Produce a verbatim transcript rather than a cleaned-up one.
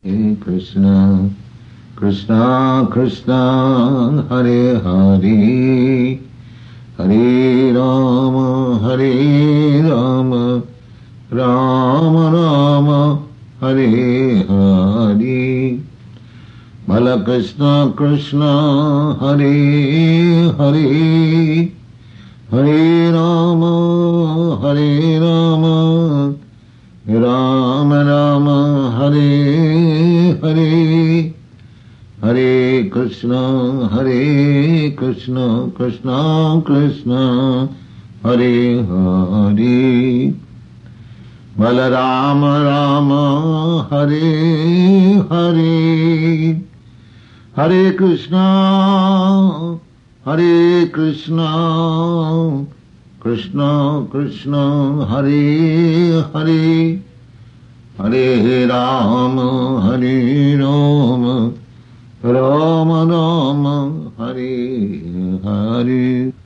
Hare Krishna, Krishna Krishna, Hare Hare, Hare Rama, Hare Rama, Rama Rama, Hare Hare. Bala Krishna Krishna, Hare Hare, Hare Rama, Hare Rama, Rama Rama, Hare Hare. Hare Krishna, Hare Krishna, Krishna Krishna, Hare Hare. Balarama Rama, Hare Hare. Hare Krishna, Hare Krishna, Krishna Krishna, Hare Hare. Hare Rama, Hare Rama, Rama Rama, Hare Hare.